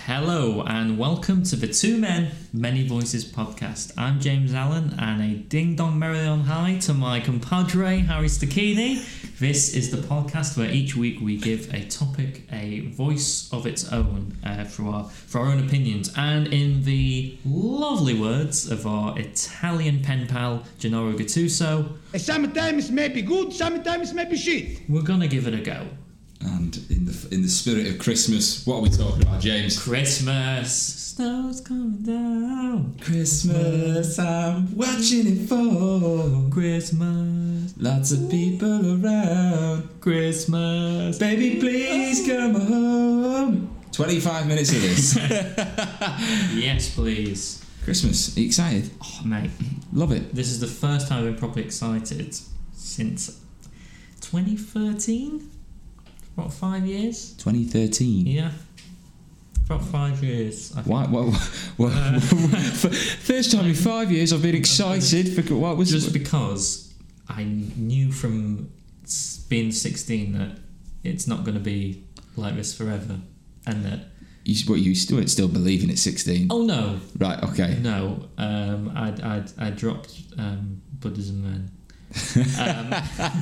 Hello and welcome to the Two Men, Many Voices podcast. I'm James Allen and a ding-dong merrily on high to my compadre Harry Stacchini. This is the podcast where each week we give a topic a voice of its own for our own opinions. And in the lovely words of our Italian pen pal Gennaro Gattuso, sometimes may be good, sometimes may be shit. We're gonna give it a go. And in the spirit of Christmas, what are we talking about, James? Christmas, snow's coming down. Christmas, I'm watching it fall. Christmas, Lots of people around. Christmas, Baby, please come home. 25 minutes of this. Yes, please. Christmas, are you excited? Oh, mate, Love it. this is the first time I've been properly excited since 2013. What, 5 years? 2013. Yeah, about 5 years. I think. Why? First time in 5 years I've been excited. What was Just because I knew from being 16 that it's not going to be like this forever, and that. you still believing at 16? Oh no! Right. Okay. No. I dropped Buddhism then.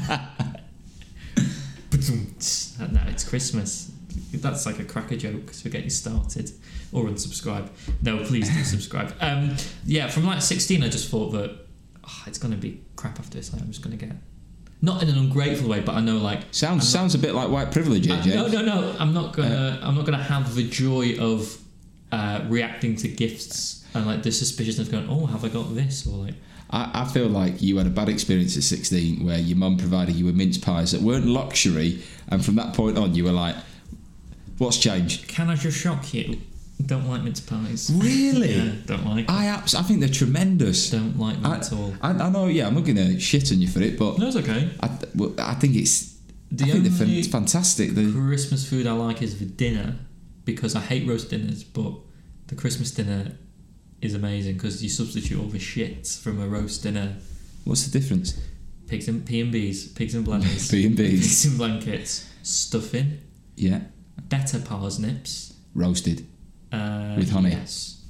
No, it's Christmas. That's like a cracker joke to get you started, or unsubscribe. No, please do subscribe. Yeah, from like 16, I just thought that it's going to be crap after this. Like, I'm just going to get, not in an ungrateful way, but I know like Sounds a bit like white privilege, James. No. I'm not gonna have the joy of reacting to gifts and like the suspiciousness of going, oh, have I got this, or like. I feel like you had a bad experience at 16 where your mum provided you with mince pies that weren't luxury, and from that point on you were like, what's changed? Can I just shock you? Don't like mince pies. Really? Yeah, don't like them. I think they're tremendous. Don't like them at all. I know, yeah, I'm not going to shit on you for it, but No, it's okay. I think it's The only fantastic. Christmas food I like is the dinner, because I hate roast dinners, but the Christmas dinner is amazing because you substitute all the shit from a roast dinner. What's the difference? Pigs and P&Bs, pigs and blankets, P&Bs. pigs and blankets, stuffing, Yeah, better parsnips, roasted with honey. Yes.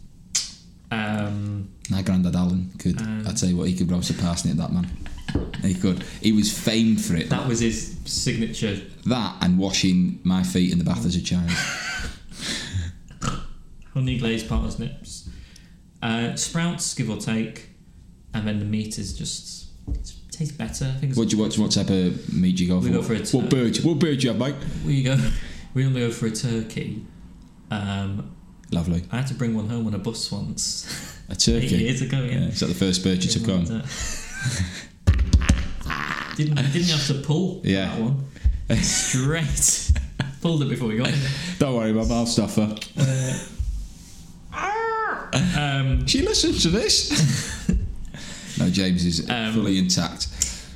My granddad Alan could. I tell you what, he could roast a parsnip. That man, he could. He was famed for it. That was his signature. That and washing my feet in the bath as a child. Honey glazed parsnips. Sprouts, give or take, and then the meat is just tastes better. I think. What type of meat do you go for? We go for a what bird do you have, mate? We only go for a turkey. Lovely. I had to bring one home on a bus once. A turkey? 8 years ago, yeah. Is that the first bird you took home? Didn't have to pull that one. Straight. Pulled it before we got it. Don't worry, Mum, I'll stuff her. She listens to this. No, James is fully intact.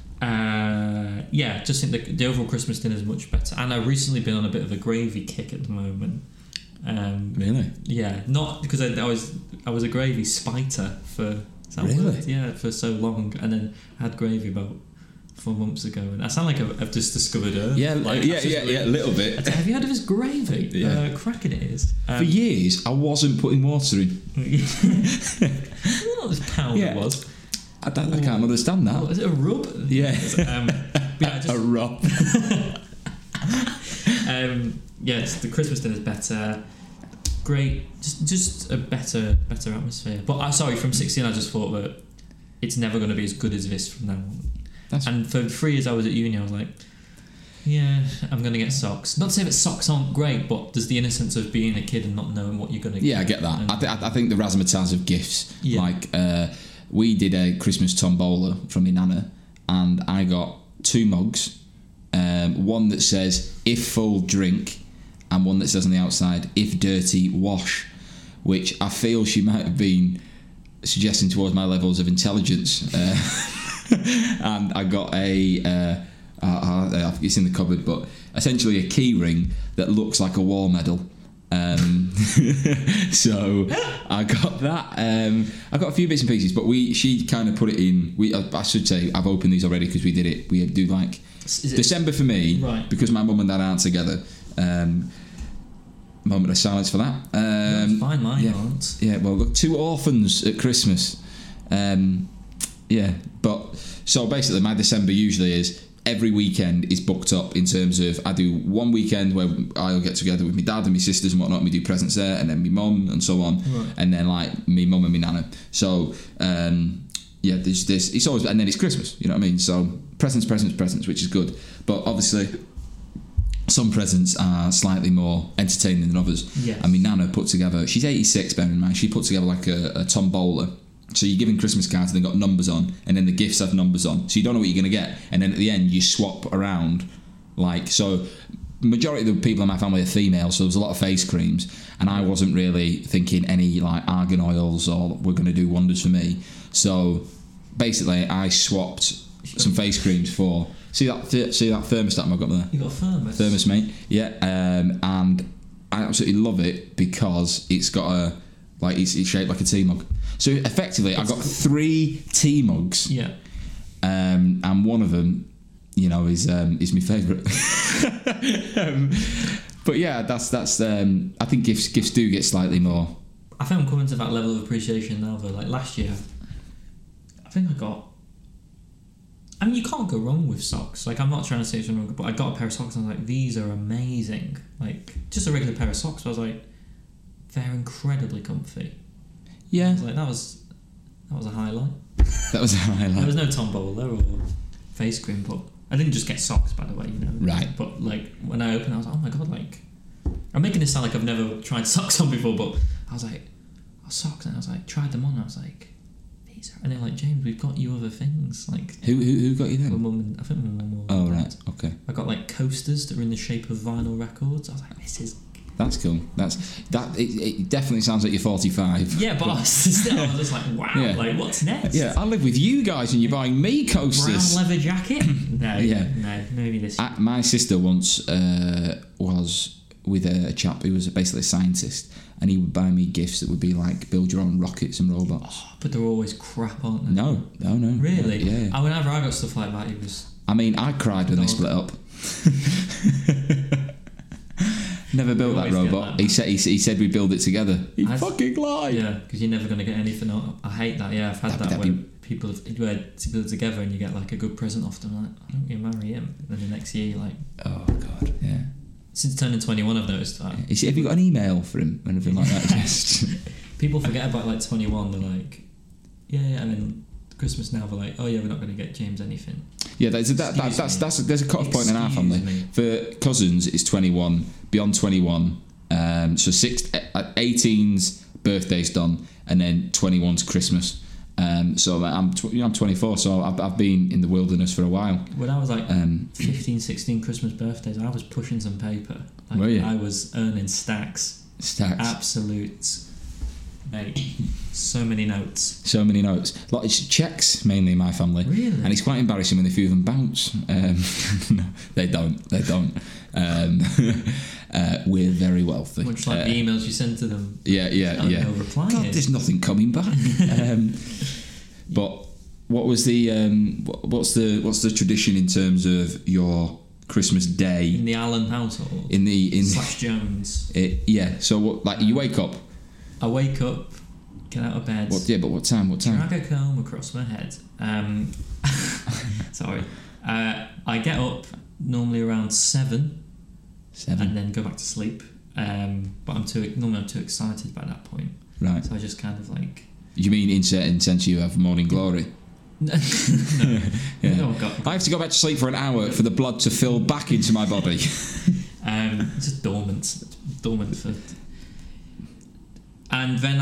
Yeah, just think the overall Christmas dinner is much better. And I've recently been on a bit of a gravy kick at the moment. Really? Yeah, not because I was a gravy spiter for Really? Yeah, for so long, and then I had gravy about 4 months ago, and I sound like I've just discovered Earth. Yeah, like, a little bit. Have you heard of this gravy? Yeah. Cracking it is. For years, I wasn't putting water in. What this powder was? I can't understand that. What, is it a rub? Yeah. A rub. Yes, the Christmas dinner's better. Great, just a better atmosphere. But sorry, from 16 I just thought that it's never going to be as good as this from now on. And for 3 years I was at uni, I was like, yeah, I'm going to get socks. Not to say that socks aren't great, but there's the innocence of being a kid and not knowing what you're going to get. Yeah, I get that. I think the razzmatazz of gifts. Yeah. Like, we did a Christmas tombola from my nana, and I got 2 mugs. One that says, if full, drink, and one that says on the outside, if dirty, wash, which I feel she might have been suggesting towards my levels of intelligence. And I got it's in the cupboard, but essentially a key ring that looks like a war medal. So I got that. I got a few bits and pieces, but she kind of put it in. I should say I've opened these already because we did it. We do like December for me, right, because my mum and dad aren't together. moment of silence for that. That's fine, mine yeah. aren't. Yeah, well, look, 2 orphans at Christmas. But so basically my December usually is every weekend is booked up in terms of I do one weekend where I'll get together with my dad and my sisters and whatnot, and we do presents there, and then my mum and so on, right. and then like me mum and my nana. So there's it's always, and then it's Christmas, you know what I mean? So presents, which is good. But obviously some presents are slightly more entertaining than others. Yes. And my nana put together, she's 86, bear in mind, she put together like a tombola. So you're giving Christmas cards and they've got numbers on, and then the gifts have numbers on. So you don't know what you're going to get. And then at the end, you swap around. Like, so majority of the people in my family are female, so there was a lot of face creams. And I wasn't really thinking any like argan oils or were going to do wonders for me. So basically, I swapped some face creams for... See that thermostat I've got there? You got a thermos? Thermos, mate. Yeah. And I absolutely love it because it's got it's shaped like a tea mug. So effectively, I got 3 tea mugs. Yeah. And one of them, is my favourite. But yeah, that's. I think gifts do get slightly more. I think I'm coming to that level of appreciation now. Though, like last year, I think I got. I mean, you can't go wrong with socks. Like, I'm not trying to say something wrong, but I got a pair of socks and I was like, these are amazing. Like, just a regular pair of socks. But I was like, they're incredibly comfy. Yeah. I was like, that was a highlight. That was a highlight. There was no tombola or face cream, but I didn't just get socks, by the way, Right. But like when I opened, I was like, oh my god, like I'm making this sound like I've never tried socks on before, but I was like, oh, socks, and I was like, tried them on, and I was like, these are, and they're like, James, we've got you other things, like who got you my them? mum, I think my mum. Oh right, okay. I got like coasters that were in the shape of vinyl records. I was like, this is. That's cool. It definitely sounds like you're 45. Yeah, but I was just like, wow, Yeah. like what's next? Yeah, I live with you guys and you're buying me coasters. Brown leather jacket? No, Yeah. no, maybe this. My sister once was with a chap who was basically a scientist, and he would buy me gifts that would be like build your own rockets and robots. Oh, but they're always crap, aren't they? No. Really? Yeah. Whenever I got stuff like that, it was. I mean, I cried when they split up. Never built that robot. He said we'd build it together. He fucking lied. Yeah, because you're never going to get anything out. I hate that. Yeah, I've had that where people build it together and you get like a good present off them. Like, I don't you marry him. And then the next year you're like, oh god, yeah. Since turning 21, I've noticed that. Yeah. Have you got an email for him? Anything like that? Just people forget about like 21. They're like, yeah, and then Christmas now they're like, oh yeah, we're not going to get James anything. Yeah, there's a cut-off point in our family. For cousins, it's 21. Beyond 21, so 18's birthday's done, and then 21's Christmas. So I'm 24, so I've been in the wilderness for a while. When I was like 15, 16 Christmas birthdays, I was pushing some paper. Like, were you? I was earning stacks. Absolute. Mate, so many notes. Like it's checks mainly in my family. Really? And it's quite embarrassing when a few of them bounce. No, they don't. We're very wealthy. Much like the emails you send to them. Yeah. No reply. God, there's nothing coming back. But what was the what's the tradition in terms of your Christmas day in the Allen household? In / Jones. Yeah. So what? Like you wake up. I wake up, get out of bed. But what time? Drag a comb across my head. Sorry. I get up normally around 7. And then go back to sleep. But I'm too excited by that point. Right. So I just kind of like. You mean in certain sense you have morning glory? No. Yeah. Oh, God. I have to go back to sleep for an hour for the blood to fill back into my body. Just dormant for. And then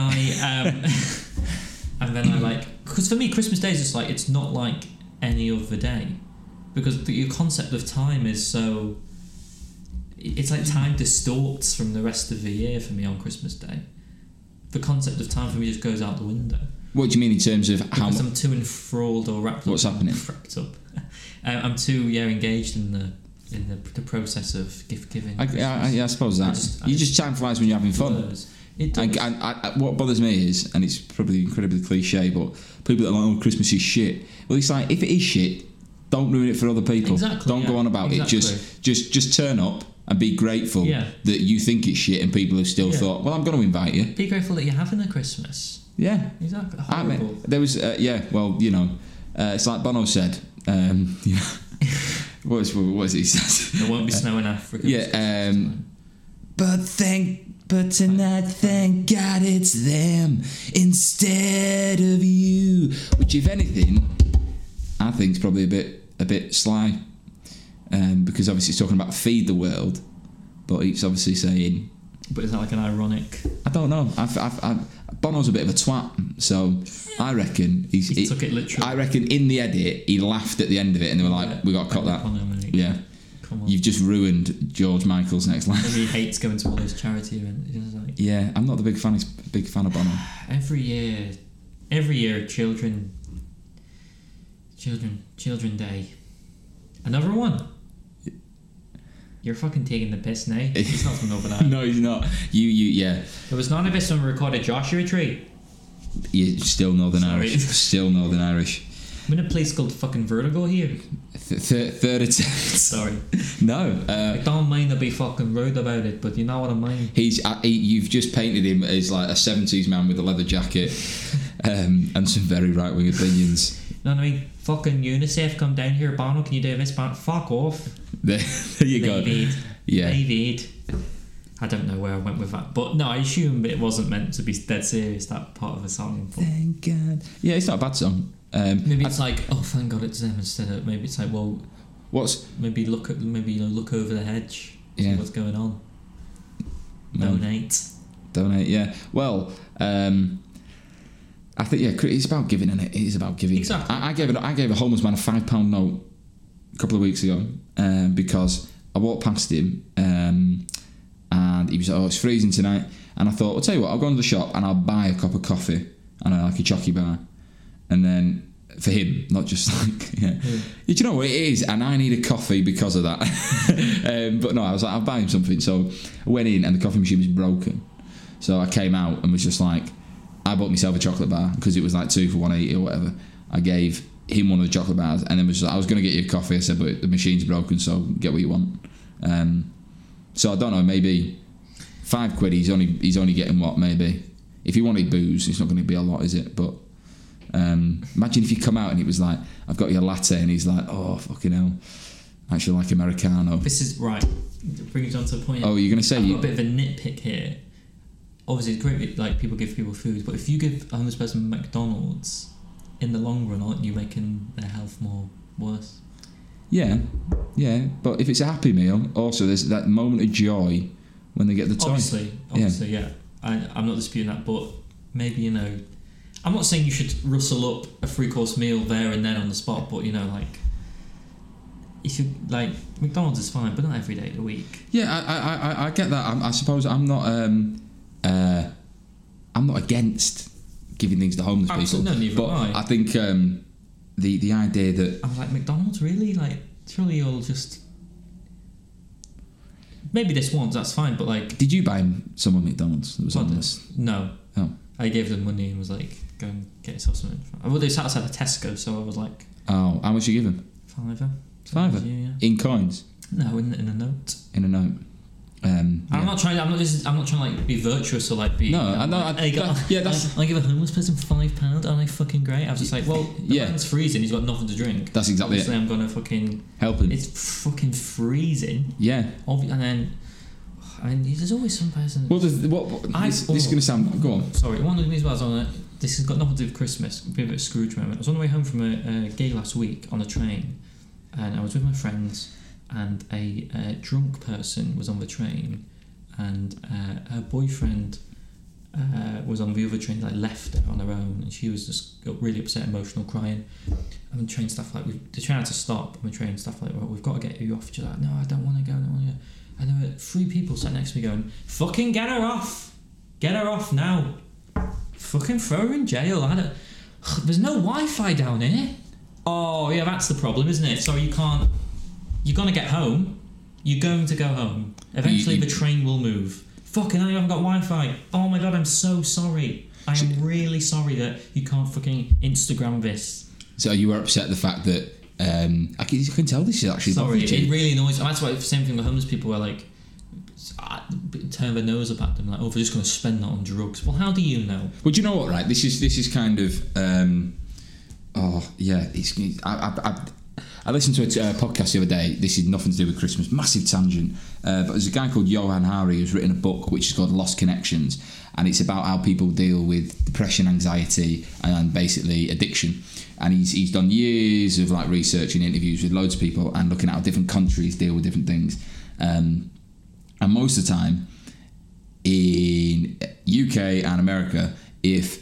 I like, because for me Christmas Day is just like, it's not like any other day, because your concept of time is so, it's like time distorts from the rest of the year for me on Christmas Day. The concept of time for me just goes out the window. What do you mean in terms of how? Because I'm too enthralled or wrapped up. What's happening? Wrapped up. I'm too engaged in the process of gift giving. I suppose that you just time flies when you're having fun. It does. And what bothers me is, and it's probably incredibly cliche, but people that are like, oh, Christmas is shit. Well, it's like, if it is shit, don't ruin it for other people. Exactly. Don't go on about it. Just turn up, and be grateful Yeah. that you think it's shit and people have still Yeah. thought, well, I'm going to invite you. Be grateful that you're having a Christmas. Yeah. Exactly. I Horrible. mean, there was, it's like Bono said, you know, what is it he says? There won't be snow in Africa. Yeah, but tonight, thank God it's them instead of you. Which, if anything, I think is probably a bit sly, because obviously it's talking about feed the world, but it's obviously saying. But is that like an ironic? I don't know. Bono's a bit of a twat, so I reckon He took it literally. I reckon in the edit he laughed at the end of it, and they were like, "We got to cut that." Yeah. Come on. You've just ruined George Michael's next line. Maybe he hates going to all those charity events. He's just like, Yeah, I'm not the big fan of Bono. every year, Children Day. Another one. You're fucking taking the piss now. He's not from Northern Ireland. No, he's not. Yeah. There was none of this when we recorded Joshua Tree. You're still Northern Sorry. Irish. Still Northern Irish. I'm in a place called fucking Vertigo here. Third attempt. Sorry. No. I don't mind to be fucking rude about it, but you know what I mean. You've just painted him as like a 70s man with a leather jacket and some very right-wing opinions. You know what I mean? Fucking UNICEF come down here, Bono, can you do this? Fuck off. There you go. Yeah. David. I don't know where I went with that, but no, I assume it wasn't meant to be dead serious, that part of the song. But Thank God. Yeah, it's not a bad song. maybe it's like, oh, thank God it's them instead of. Maybe it's like, well, maybe look over the hedge, see Yeah. what's going on. Well, Donate. Yeah. Well, I think it's about giving, isn't it? It is about giving. Exactly. I gave a homeless man a £5 note a couple of weeks ago because I walked past him and he was like, "Oh, it's freezing tonight," and I thought, I'll tell you what, I'll go into the shop and I'll buy a cup of coffee and like a chocky bar, and then for him, not just like Do you know what it is? And I need a coffee because of that. But no, I was like, I'll buy him something. So I went in and the coffee machine was broken. So I came out and was just like, I bought myself a chocolate bar because it was like 2 for £1.80 or whatever. I gave him one of the chocolate bars and then was just like, I was going to get you a coffee. I said, but the machine's broken, so get what you want. So I don't know, maybe £5. He's only getting what, maybe. If he wanted booze, it's not going to be a lot, is it? But imagine if you come out and it was like, I've got your latte, and he's like, oh fucking hell, I actually like Americano. This is right. It brings on to the point. Oh, you're going to say I've got a bit of a nitpick here. Obviously, it's great, like people give people food, but if you give a homeless person McDonald's, in the long run, aren't you making their health more worse? Yeah, but if it's a happy meal, also there's that moment of joy when they get the toy. Obviously, yeah. I'm not disputing that, but maybe, I'm not saying you should rustle up a 3-course meal there and then on the spot, but if you like, McDonald's is fine, but not every day of the week. Yeah, I get that. I suppose I'm not against giving things to homeless people. No, neither but am I. I think the idea that I'm like, McDonald's, really? Like, surely you'll just... Maybe this once, that's fine, but like... Did you buy someone McDonald's that was homeless? No. Oh. I gave them money and was like, go and get yourself something. Well, they sat outside a Tesco, so I was like... Oh, how much you give them? £5. £5? Yeah. In coins? No, in a note. In a note. Yeah. I'm not trying to like be virtuous or like be. No, I know. I give a homeless person £5, aren't I fucking great? I was just like, well, the man's freezing. He's got nothing to drink. That's exactly Obviously, it. I'm gonna fucking help him. It's fucking freezing. Yeah. And then, there's always some person. This is going to sound. Go on. Sorry, one of me as well. This has got nothing to do with Christmas. A bit of a Scrooge moment. I was on the way home from a gig last week on a train, and I was with my friends, and a drunk person was on the train, and her boyfriend was on the other train, like left her on her own, and she was just got really upset, emotional, crying. And the train staff the train had to stop, and the train staff well, we've got to get you off. She's like, no, I don't want to go. And there were 3 people sat next to me going, fucking get her off now, fucking throw her in jail. There's no Wi-Fi down here. Oh yeah, that's the problem, isn't it? So you're gonna get home. You're going to go home. Eventually the train will move. Fucking hell, you haven't got Wi-Fi. Oh my God, I'm so sorry. I am really sorry that you can't fucking Instagram this. So you were upset at the fact that you can tell this is actually sorry. not It really annoys. That's why the same thing with homeless people. Where like turn their nose up at them, like, oh, they're just going to spend that on drugs. Well, how do you know? Well, do you know what? Right, this is kind of. I listened to a podcast the other day. This is nothing to do with Christmas. Massive tangent. But there's a guy called Johan Hari who's written a book which is called Lost Connections, and it's about how people deal with depression, anxiety, and basically addiction. And he's done years of like research and interviews with loads of people and looking at how different countries deal with different things. And most of the time in UK and America, if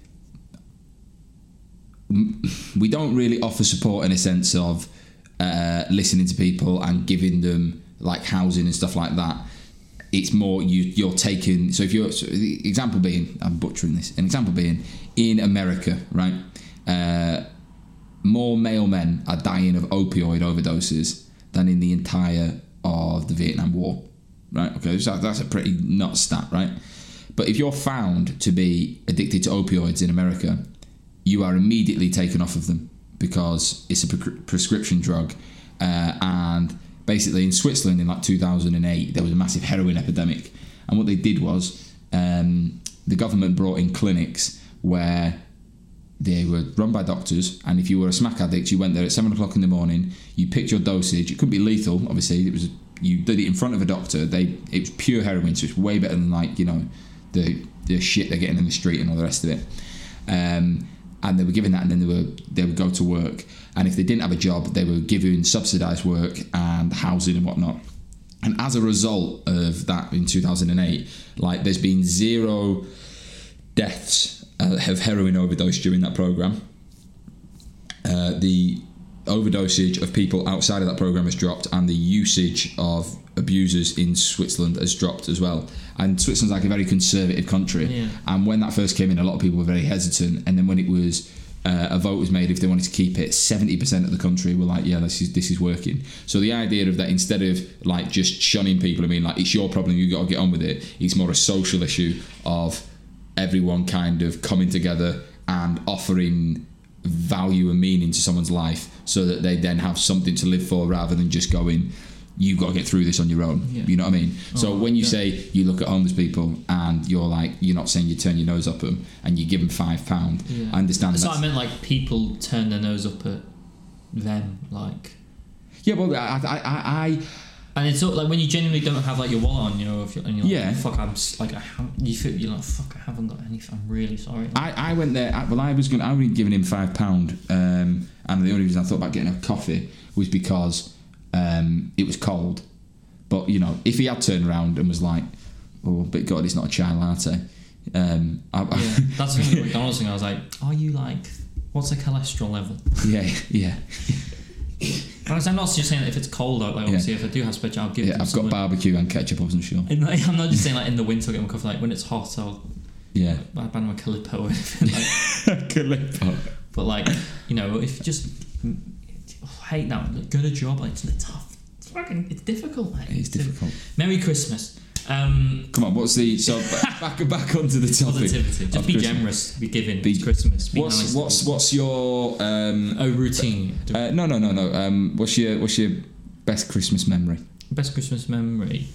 we don't really offer support in a sense of listening to people and giving them like housing and stuff like that, it's more you're taking. So if you're, so the example being, I'm butchering this, an example being in America, right, more male men are dying of opioid overdoses than in the entire of the Vietnam War, right? Okay, so that's a pretty nuts stat, right? But if you're found to be addicted to opioids in America, you are immediately taken off of them because it's a prescription drug. And basically in Switzerland in like 2008, there was a massive heroin epidemic. And what they did was the government brought in clinics where they were run by doctors, and if you were a smack addict, you went there at 7 o'clock in the morning, you picked your dosage. It couldn't be lethal, obviously. You did it in front of a doctor. It was pure heroin, so it's way better than like, you know, the shit they're getting in the street and all the rest of it. And they were given that, and then they would go to work. And if they didn't have a job, they were given subsidised work and housing and whatnot. And as a result of that, in 2008, like there's been 0 deaths of heroin overdose during that program. The overdosage of people outside of that program has dropped, and the usage of abusers in Switzerland has dropped as well. And Switzerland's like a very conservative country, yeah. And when that first came in, a lot of people were very hesitant. And then when it was a vote was made if they wanted to keep it, 70% of the country were like, yeah, this is working. So the idea of that, instead of like just shunning people, I mean, like, it's your problem, you got to get on with it. It's more a social issue of everyone kind of coming together and offering value and meaning to someone's life, so that they then have something to live for, rather than just going, you've got to get through this on your own. Yeah. You know what I mean? So when you say you look at homeless people and you're like, you're not saying you turn your nose up at them and you give them £5. Yeah. I understand. So I meant like people turn their nose up at them, like. Yeah, well, I and it's like when you genuinely don't have like your wallet on you, and you're like, yeah, fuck, I'm like, you're like, fuck, I haven't got anything. I'm really sorry. Like, I went there. I was giving him £5, and the only reason I thought about getting a coffee was because it was cold. But you know, if he had turned around and was like, "Oh, but God, it's not a chai latte," that's the thing. The McDonald's thing. I was like, "Are you like, what's the cholesterol level?" Yeah. I'm not just saying that if it's cold out, like obviously if I do have spare, I'll give it. I've got barbecue and ketchup, I wasn't sure. I'm not just saying like in the winter I'll get my coffee, like when it's hot I'll buy my Calippo or anything like. Calippo. But like, you know, if you just hate that, get a job, like it's tough. It's difficult, mate. It's difficult. Merry Christmas. Come on, what's the back onto the topic? Positivity. Just be Christmas. Generous. Be giving. It's Christmas. Be nice. What's your routine? No. What's your best Christmas memory? Best Christmas memory.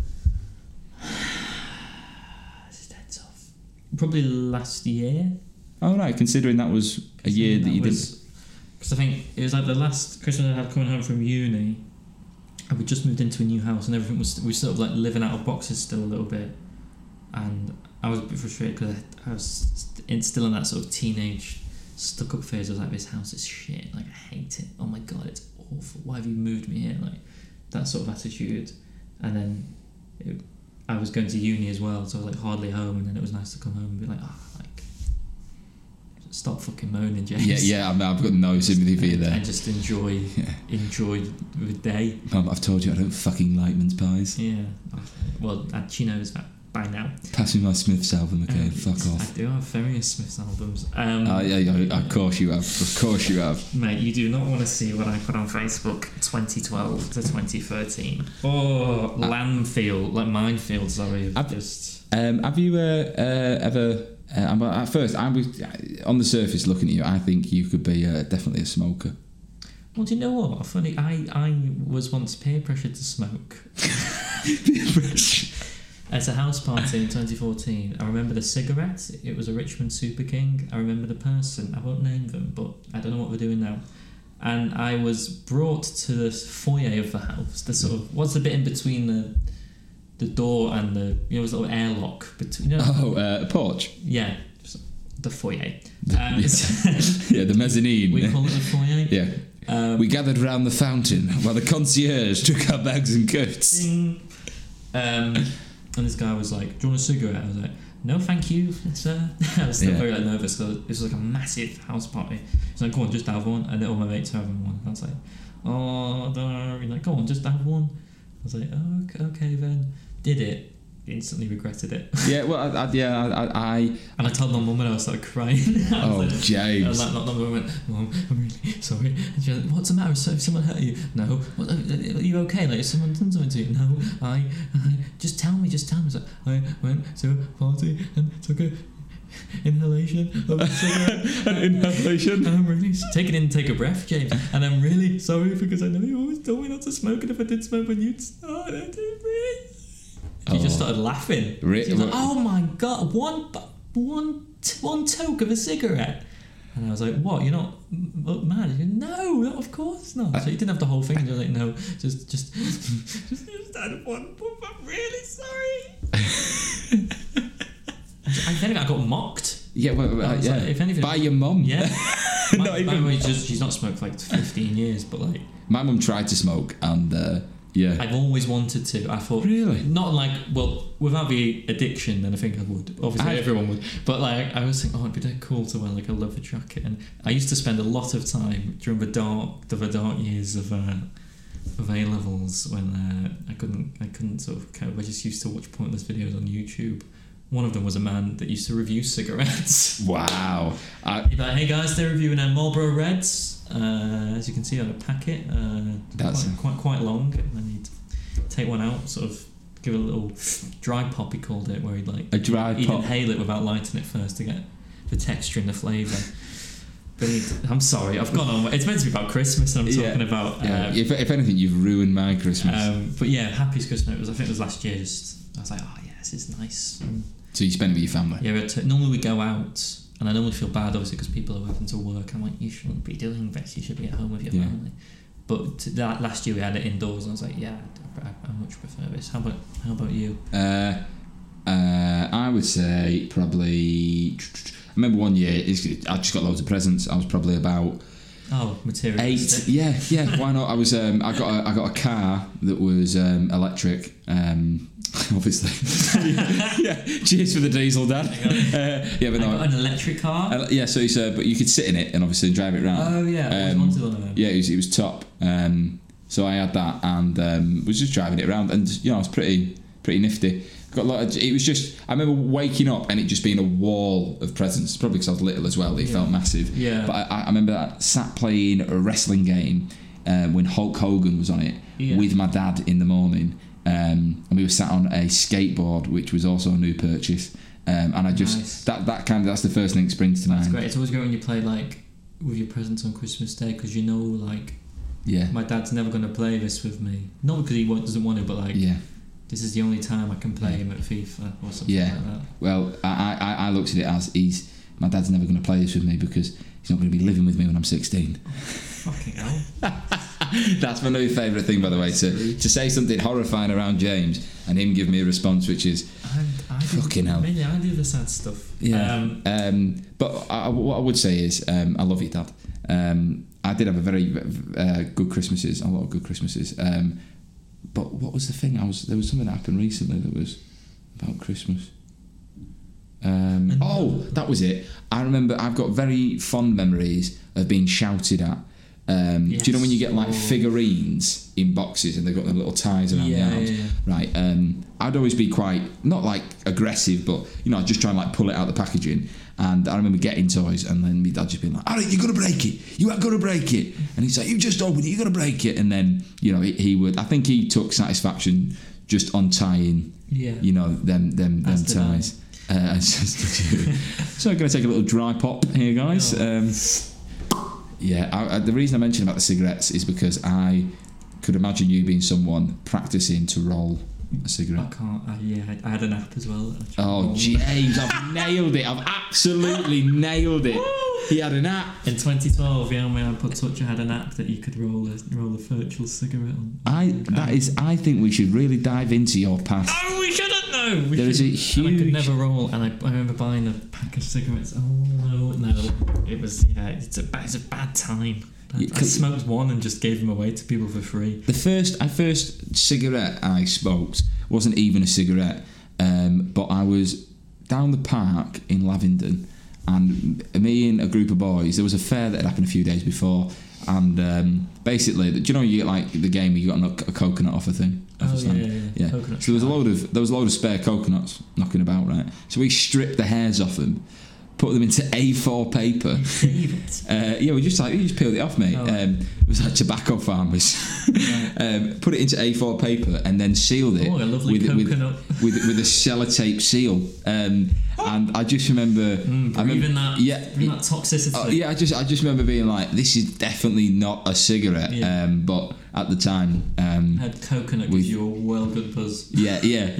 This is dead tough. Probably last year. Oh right, considering that was a year that you did. Because I think it was like the last Christmas I had coming home from uni. And we just moved into a new house and everything we were sort of like living out of boxes still a little bit, and I was a bit frustrated because I was still in that sort of teenage stuck up phase. I was like, this house is shit, like I hate it, oh my god, it's awful, why have you moved me here, like that sort of attitude. And then I was going to uni as well, so I was like hardly home, and then it was nice to come home and be like, stop fucking moaning, James. Yeah, I've got no sympathy for you there. And just enjoy the day. I've told you I don't fucking like mince pies. Yeah. Well, she knows that by now. Pass me my Smiths album, okay? Fuck off. I do have various Smiths albums. Of course you have. Mate, you do not want to see what I put on Facebook 2012 to 2013. Oh, landfill, like minefield, sorry. Have you ever... at first, I was on the surface looking at you. I think you could be definitely a smoker. Well, do you know what? Funny, I was once peer pressured to smoke. At a house party in 2014, I remember the cigarette. It was a Richmond Super King. I remember the person. I won't name them, but I don't know what they're doing now. And I was brought to the foyer of the house. The sort of what's the bit in between the door and the there's a little airlock between. A porch. Yeah, the foyer. The mezzanine. We call it the foyer. Yeah. We gathered round the fountain while the concierge took our bags and coats. Ding. And this guy was like, "Do you want a cigarette?" I was like, "No, thank you, sir." I was still very nervous because it was like a massive house party. He's like, "Go on, just have one," and all my mates were having one. I was like, "Oh, no." He's like, "Go on, just have one." I was like, "Oh, okay then." Did it. Instantly regretted it. Yeah, well, I and I told my mum and I started crying. James. I was like, not the moment. Mum, I'm really sorry. And she was like, "What's the matter? So someone hurt you?" "No." "What, are you okay? Like, if someone done something to you?" "No, I just tell me. I was like, I went to a party and took a inhalation of a cigarette." An inhalation? And I'm really take it in, take a breath, James. And I'm really sorry because I know you always told me not to smoke, and if I did smoke when you'd start, I didn't really. She just started laughing. She was like, "Oh my god, one toke of a cigarette." And I was like, "What? You're not mad?" She goes, "No, of course not." So you didn't have the whole thing. And you're like, "No, just had one. I'm really sorry." I got mocked. Yeah, Like, if anything, by your mum. Yeah. By the way, she's not smoked for like 15 years, but like my mum tried to smoke and. Yeah, I've always wanted to. I thought, really, not like, well, without the addiction, then I think I would. Obviously, everyone would. But like, I was thinking, it'd be dead cool to wear like a leather jacket. And I used to spend a lot of time during the dark years of A levels when I couldn't sort of cope. I just used to watch pointless videos on YouTube. One of them was a man that used to review cigarettes. Wow. He'd be like, "Hey guys, they're reviewing Marlboro Reds. As you can see on a packet, that's quite long." And then he'd take one out, sort of give it a little dry pop, he called it, where he'd inhale it without lighting it first to get the texture and the flavour. But I'm sorry, I've gone on. It's meant to be about Christmas, and I'm talking about. If anything, you've ruined my Christmas. But yeah, happiest Christmas. I think it was last year. I was like, "Oh yeah, this is nice." So you spend it with your family? Yeah, normally we go out. And I normally feel bad, obviously, because people are having to work. I'm like, "You shouldn't be doing this. You should be at home with your family." But that last year we had it indoors, and I was like, "Yeah, I much prefer this." How about you? I would say probably. I remember one year I just got loads of presents. I was probably about materialistic. 8. Yeah. Why not? I was. I got a car that was electric. Obviously. Yeah. Cheers for the diesel, Dad. But no. An electric car. So but you could sit in it and obviously drive it around. Oh yeah. I wanted one of them. Yeah, it was top. So I had that and was just driving it around, and I was pretty nifty. Got a lot of, it was just, I remember waking up and it just being a wall of presents, probably because I was little as well. It felt massive. Yeah. But I remember sat playing a wrestling game when Hulk Hogan was on it with my dad in the morning. And we were sat on a skateboard, which was also a new purchase. And I just that's the first thing that springs to mind. That's great. It's always great when you play like with your presents on Christmas Day, because my dad's never going to play this with me. Not because he doesn't want to, but this is the only time I can play him at FIFA or something like that. Well, I looked at it as my dad's never going to play this with me because he's not going to be living with me when I'm 16. Fucking hell. That's my new favourite thing, by the way, to say something horrifying around James and him give me a response which is fucking hell. Maybe I do the sad stuff. Yeah. But what I would say is I love you, Dad. I did have a very good Christmases, a lot of good Christmases. But what was the thing? There was something that happened recently that was about Christmas. That was it. I remember I've got very fond memories of being shouted at. Do you know when you get like figurines in boxes and they've got the little ties around the arms? Yeah. Right. I'd always be quite, not like aggressive, but I'd just try and like pull it out of the packaging. And I remember getting toys and then my dad just being like, "Alright, you're gonna break it. You are gonna break it." And he's like, "You just opened it, you're gonna break it." And then, he would, I think he took satisfaction just untying, them ties. So I'm going to take a little dry pop here, guys. The reason I mentioned about the cigarettes is because I could imagine you being someone practicing to roll a cigarette? I can't. I had an app as well. Oh, James, I've nailed it. I've absolutely nailed it. He had an app. In 2012, when I put Touch, I had an app that you could roll a virtual cigarette on. I think we should really dive into your past. Oh, we shouldn't know. There is a huge. And I could never roll, and I remember buying a pack of cigarettes. Oh no, it was it's a bad time. I smoked one and just gave them away to people for free. The first cigarette I smoked wasn't even a cigarette, but I was down the park in Lavingdon, and me and a group of boys. There was a fair that had happened a few days before, and basically, do you know you get like the game where you got a coconut off a thing? Yeah. So there was a load of spare coconuts knocking about, right? So we stripped the hairs off them, put them into A4 paper. We just peeled it off, mate. Oh. It was like tobacco farmers. Put it into A4 paper and then sealed it. Oh, a lovely coconut. with a sellotape seal. And I just remember breathing that toxicity. I just remember being like, this is definitely not a cigarette. Yeah. But at the time, had coconut gives you a well good buzz. Yeah.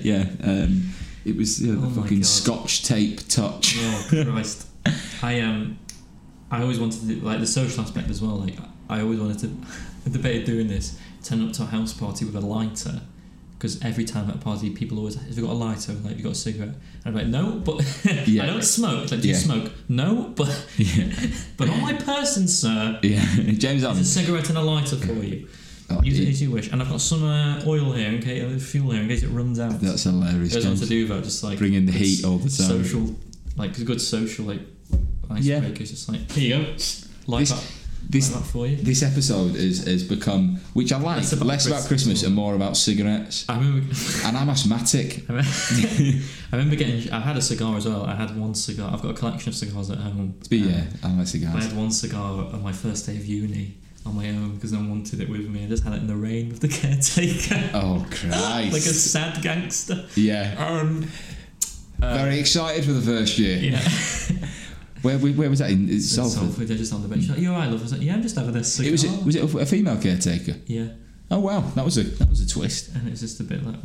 It was the fucking Scotch tape touch. Oh Christ! I always wanted to do, like, the social aspect as well. Like, I always wanted to. I debated doing this. Turn up to a house party with a lighter, because every time at a party, people always, have you got a lighter? Like, have you got a cigarette? And I'm like, no, but I don't smoke. Like, do you smoke? No, but but on my person, sir. Yeah, James Allen. There's a cigarette and a lighter for you. Use it as you wish. And I've got some oil here, fuel here in case it runs out. That's hilarious. There's nothing to do about just like bringing the heat all the time. Social, like a good social icebreakers. Just like, here you go, like that for you. This episode has become, which I like, less about Christmas and more about cigarettes. I remember, and I'm asthmatic. I remember I had a cigar as well. I had one cigar. I've got a collection of cigars at home. I like cigars. I had one cigar on my first day of uni. On my own, because no one wanted it with me. I just had it in the rain with the caretaker. Oh Christ! Like a sad gangster. Yeah. Very excited for the first year. Yeah. Where was that in Salford? They're just on the bench. Like, you alright, love? I was like, yeah, I'm just having this cigar. Was it a female caretaker? Yeah. Oh wow, that was a twist. And it was just a bit like,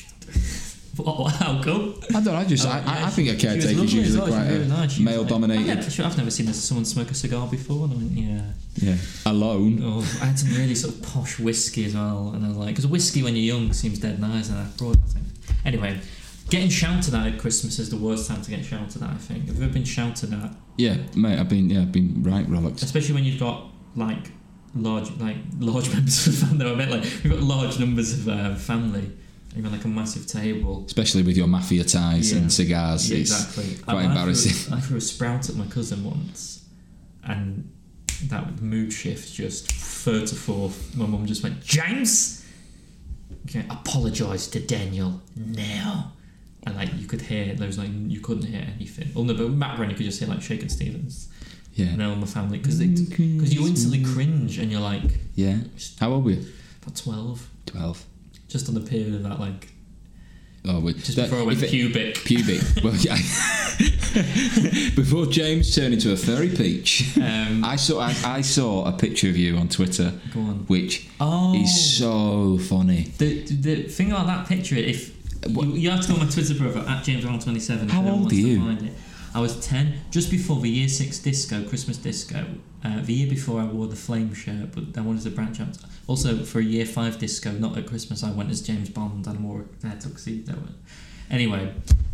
how come? I don't know. I think a caretaker is usually quite nice. Male dominated. I've never seen someone smoke a cigar before. And I went, yeah. Alone. I had some really sort of posh whiskey as well, and I was like, because whiskey when you're young seems dead nice, and I brought that thing. Anyway, getting shouted at Christmas is the worst time to get shouted at. I think. Have you ever been shouted at? Yeah, mate. I've been right rollicks. Especially when you've got large members of the family. I meant like we've got large numbers of family. Even like a massive table, especially with your mafia ties and cigars. Exactly. It's quite embarrassing. I threw a sprout at my cousin once, and that mood shift just fur to forth. My mum just went, James, apologise to Daniel now. And like you could hear, there was like you couldn't hear anything. Oh no, but Matt Rennie could just hear like Shakin' Stevens. Yeah. And all my family, because you instantly cringe and you're like, yeah. How old were you? About 12. 12. Just on the period of that, like. Before I went pubic. Well, yeah. Before James turned into a furry peach, I saw a picture of you on Twitter. Go on. Which is so funny. The thing about that picture, if you have to go on my Twitter profile at JamesRound27. How old are you? I was 10, just before the Year 6 disco, Christmas disco. The year before I wore the flame shirt, but I wanted to branch out. Also, for a Year 5 disco, not at Christmas, I went as James Bond and wore a tuxedo. Anyway,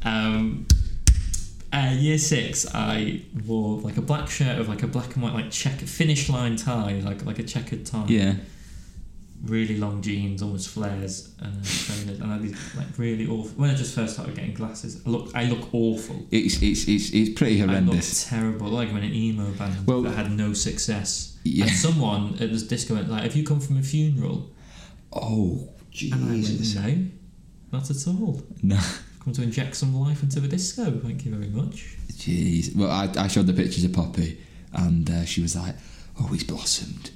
Year 6, I wore like a black shirt with like a black and white like finish line tie, like a checkered tie. Yeah. Really long jeans, almost flares, trainers, and I did like really awful. When I just first started getting glasses, I look awful. It's pretty horrendous. I look terrible, like when an emo band that had no success. Yeah. And someone at this disco went like, "Have you come from a funeral?" Oh, Jesus! And I went, no, not at all. No. Come to inject some life into the disco. Thank you very much. Jeez. Well, I showed the pictures of Poppy, and she was like, "Oh, he's blossomed."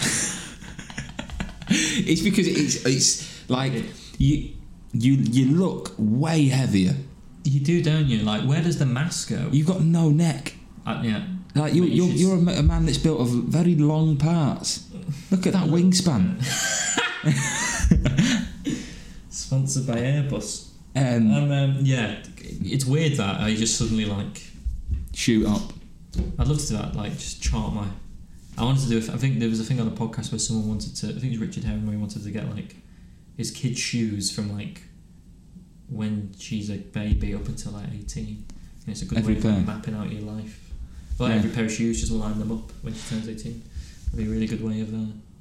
It's because it's like you look way heavier. You do, don't you? Like, where does the mask go? You've got no neck. Yeah. Like you're a man that's built of very long parts. Look at that wingspan. It's Sponsored by Airbus. Yeah, it's weird that I just suddenly like shoot up. I'd love to do that, like just chart my. I wanted to do. I think there was a thing on a podcast where someone wanted to. I think it was Richard Herring, where he wanted to get like his kid's shoes from like when she's a baby up until like 18. And it's a good way of like, mapping out your life. Like every pair of shoes, just line them up when she turns 18. That'd be a really good way of.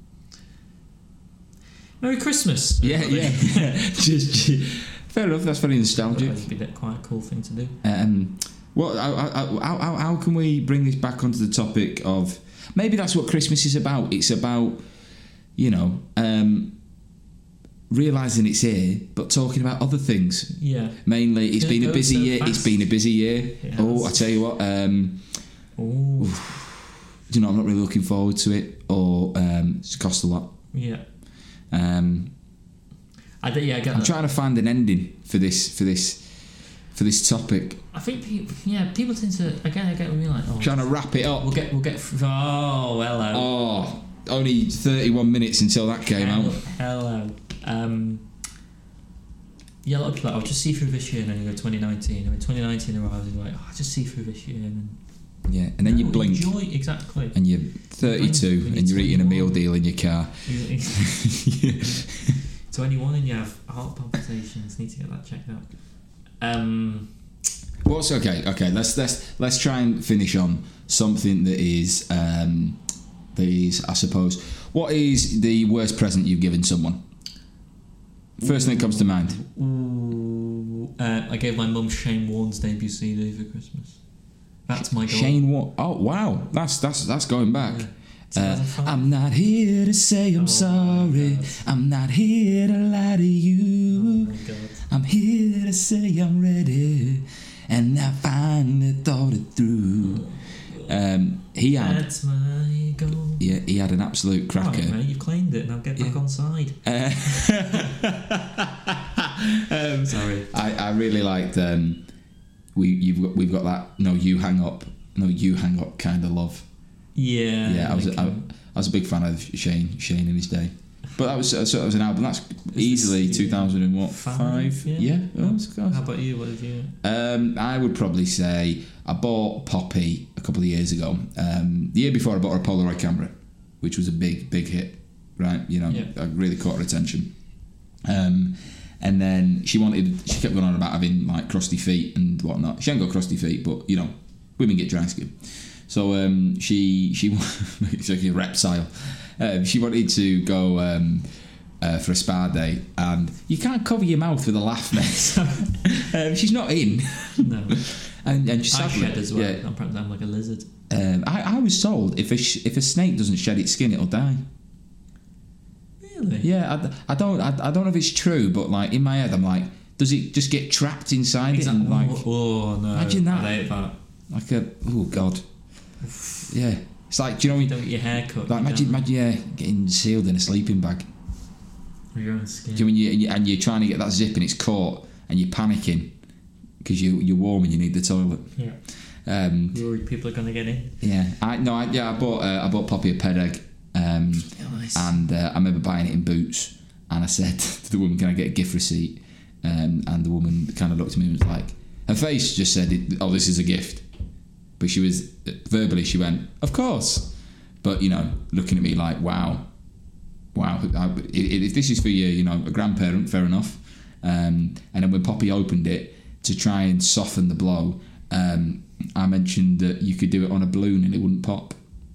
Merry Christmas! Yeah. Just fair enough. That's very nostalgic. That'd be quite a cool thing to do. How can we bring this back onto the topic of maybe that's what Christmas is about? It's about, realising it's here, but talking about other things. Yeah. Mainly, it's been a busy year. Fast. It's been a busy year. Oh, I tell you what. I'm not really looking forward to it, or it's cost a lot. Yeah. I'm trying to find an ending for this topic. I think people tend to I get what you mean, like trying to wrap it up. We'll get hello. Oh, only 31 minutes until that came out. Hello. A lot of people I'll just see through this year, and then you go 2019. And when 2019 arrives, you're like, I'll just see through this year. And then you blink. Enjoy, exactly. And you're 32 and you're eating a meal deal in your car. 21 and you have heart palpitations. Need to get that checked out. What's okay? Let's try and finish on something that is I suppose. What is the worst present you've given someone? First thing that comes to mind. I gave my mum Shane Warne's debut CD for Christmas. That's my goal. Shane Warne. Oh wow, that's going back. Yeah. I'm not here to say I'm sorry. I'm not here to lie to you. Oh my God. I'm here to say I'm ready, and I finally thought it through. He had. That's my goal. Yeah, he had an absolute cracker. Right, mate, you've claimed it. Now get back on side. Sorry. I really liked. We've got that. No, you hang up kind of love. Yeah. I was a big fan of Shane in his day. But that was an album. That's easily 2005. Yeah. How about you? What did you? I would probably say I bought Poppy a couple of years ago. The year before I bought her a Polaroid camera, which was a big hit. Right, I really caught her attention. And then she kept going on about having like crusty feet and whatnot. She ain't got crusty feet, but women get dry skin. So she it's like a reptile. She wanted to go for a spa day, and you can't cover your mouth with a laugh, mate. She's not in. No. and she I shed as well. Yeah. I'm like a lizard. I was told if a snake doesn't shed its skin, it'll die. Really? Yeah, I don't know if it's true, but like in my head, I'm like, does it just get trapped inside it? And like, oh no! Imagine that. I hate that. Like oh god. Yeah, it's like, do you know? You don't get your hair cut. Like imagine getting sealed in a sleeping bag. With your own skin. Do you mean you're trying to get that zip and it's caught and you're panicking because you're warm and you need the toilet. Yeah. You're worried people are gonna get in. Yeah. I bought Poppy a ped egg. Nice. And I remember buying it in Boots, and I said to the woman, "Can I get a gift receipt?" And the woman kind of looked at me and was like, her face just said, "Oh, this is a gift." But she was verbally, she went, "Of course," but looking at me like, "Wow, if this is for you, a grandparent, fair enough." And then when Poppy opened it to try and soften the blow, I mentioned that you could do it on a balloon and it wouldn't pop.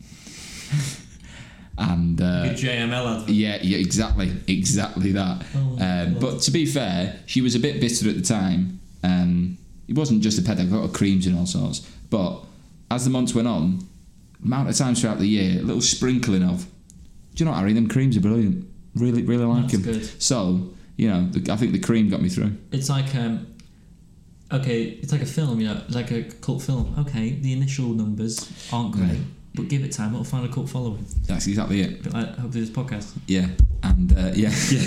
And good JML advert. Yeah, exactly that. But to be fair, she was a bit bitter at the time. It wasn't just a ped, I got her creams and all sorts. But as the months went on, amount of times throughout the year, a little sprinkling of, do you know what, Harry? Them creams are brilliant. Really like them. Good. So I think the cream got me through. It's like it's like a film, like a cult film. Okay, the initial numbers aren't great. But give it time, it'll find a cult following. That's exactly it. But I hope this podcast. Yeah, and yeah.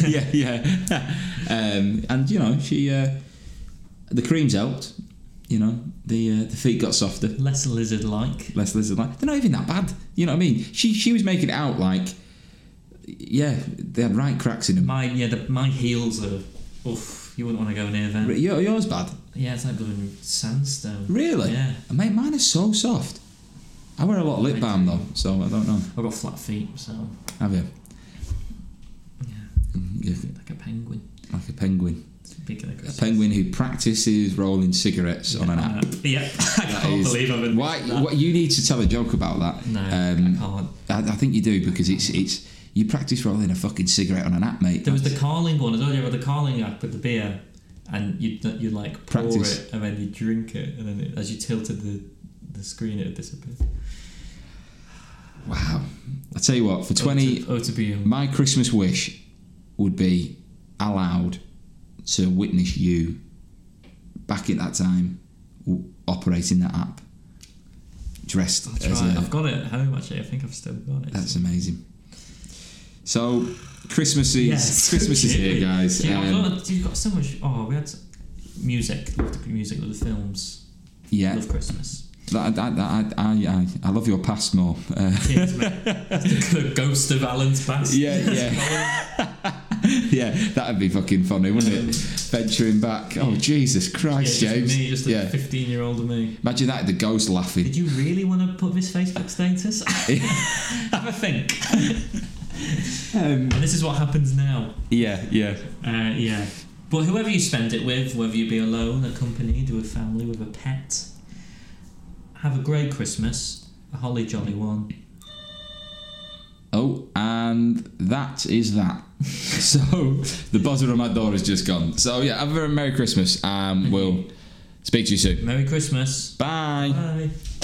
And she, the creams helped. The feet got softer. Less lizard-like. They're not even that bad. You know what I mean? She was making it out like, yeah, they had right cracks in them. My heels are Oof, you wouldn't want to go near them. Yours bad? Yeah, it's like blooming sandstone. Really? Yeah. Mate, mine is so soft. I wear a lot of lip balm though, so I don't know. I've got flat feet, so Have you? yeah, Yeah. like a penguin. Like a penguin. Speaking of A Christmas. penguin who practices rolling cigarettes on an app. Yeah, I can't believe I've been. Why? What you need to tell a joke about that? No, I can't. I think you do because it's you practice rolling a fucking cigarette on an app, mate. There was the Carling one as well. You have the Carling app with the beer, and you like pour Practice. it and then you drink it, and then as you tilted the screen, it would disappear. Wow. I tell you what, for 20, to be my Christmas wish would be allowed to witness you back at that time operating that app, dressed as a. I've got it at home actually. I think I've still got it. That's amazing. So Christmas is Yes. Christmas is here, guys. You've got so much. Oh, we had music. Love the music. Love the films. Yeah, Love Christmas. I love your past more. Kids, mate. The ghost of Alan's past. Yeah, that'd be fucking funny, wouldn't it? Venturing back. Oh, Jesus Christ, Yeah, James. me, just a 15-year-old of me. Imagine that, the ghost laughing. Did you really want to put this Facebook status? Have a think. And this is what happens now. Yeah. Yeah. But whoever you spend it with, whether you be alone, accompanied, with a family, with a pet, have a great Christmas, a holly jolly one. Oh, and that is that. So, the buzzer on my door has just gone. So, yeah, have a very Merry Christmas, and we'll speak to you soon. Merry Christmas. Bye. Bye.